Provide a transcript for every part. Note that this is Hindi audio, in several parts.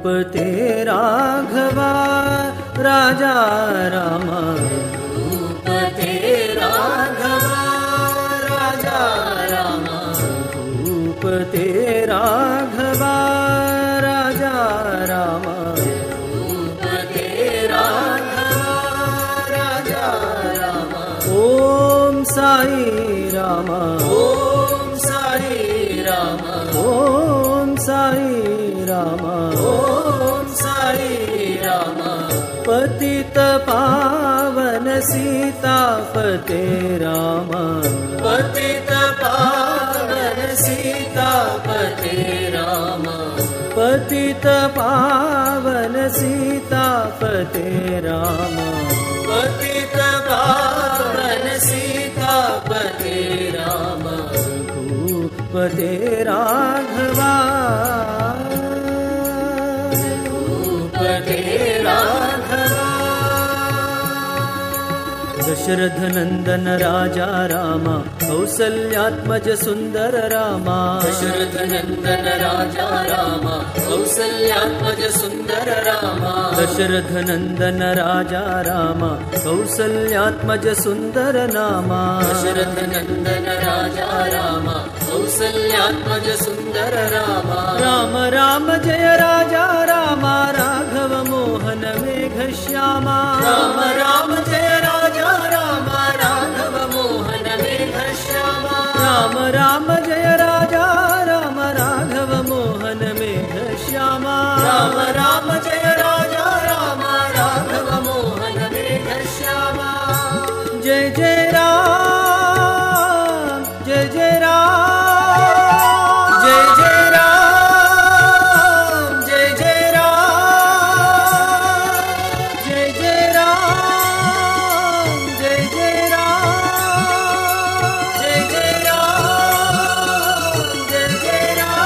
रघुपते राघवा राजा राम रघुपते राघवा राजा राम रघुपते राघवा राजा राम रघुपते राघवा राजा राम। ओम साई राम ओम साई राम ओम साई राम ओम साई राम। पतित पावन सीतापते राम पतित पावन सीतापते राम पतित पावन सीतापते राम पतित पावन सीतापते राम। रघुपते राघवा रघुपते राघवा। दशरथ नंदन राजा राम कौसल्यात्मज सुंदर रामा दशरथ नंदन राजा राम कौसल्यात्मज सुंदर रामा दशरथ नंदन राजा राम कौसल्यात्मज सुंदर नामा दशरथ नंदन राजा राम कौसल्यात्मज सुंदर रामा। राम राम जय राजा रामा राघव मोहन मेघ श्यामा राम राम जय राजा राम राघव मोहन मेघ श्यामा राम राम जय राजा राम राघव मोहन मेघ श्यामा राम राम जय राजा राम राघव मोहन मेघ श्यामा। जय जय राम जय जय राम जय जय राम जय जय राम जय जय राम जय जय राम जय जय राम जय जय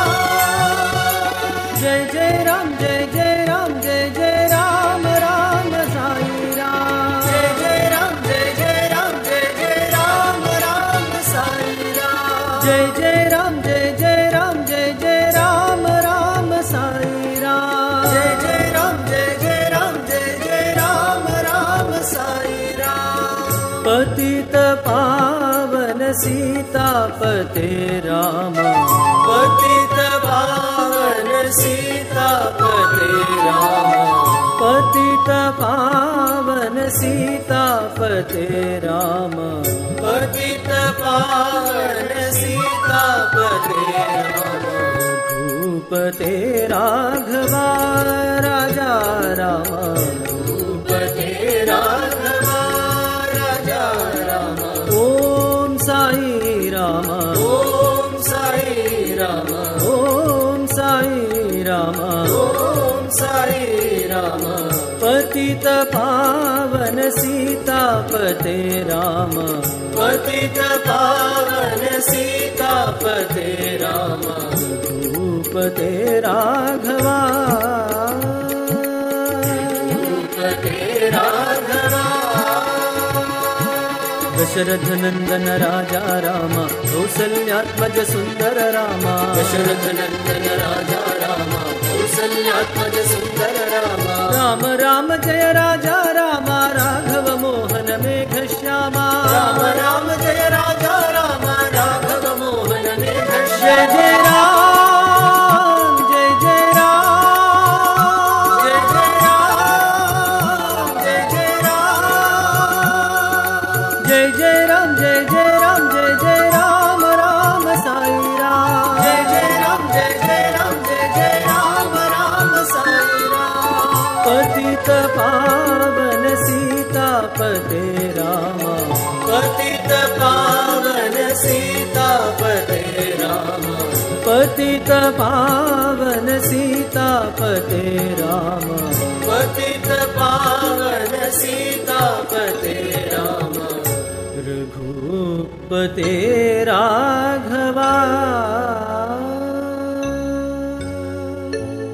राम जय जय राम जय जय राम जय जय राम राम साई राम जय जय राम जय जय राम जय जय राम राम साई राम जय जय राम जय जय राम जय जय राम राम साई राम जय जय राम जय जय राम जय जय राम राम साई राम। पतित पावन सीतापते राम पतित पावन सीतापते राम पतित पावन सीतापते राम पतित पावन सीतापते राम। रघुपते राघवा राजा राम रघुपते राघवा राजा राम। ओम साई राम ओम साई राम ओम साई राम ओम साई राम। पतित पावन सीतापते राम पतित पावन सीतापते राम। रघुपते राघवा रघुपते राघवा। दशरथ नंदन राजा राम कौसल्यात्मज सुंदर रामा दशरथ नंदन राजा राम कौसल्यात्मज सुंदर रामा। राम राम जय राजा राम राघव मोहन मेघ श्यामा राम राम जय राजा राम राघव मोहन मेघ श्यामा। जय जय राम जय जय राम जय जय राम जय जय राम जय जय राम जय जय राम जय जय राम राम साई राम जय जय राम जय जय राम जय जय राम राम साई राम। पतित पावन सीतापते राम पतित पावन सीतापते राम पतित पावन सीतापते राम पतित पावन सीतापते राम। रघुपते राघवा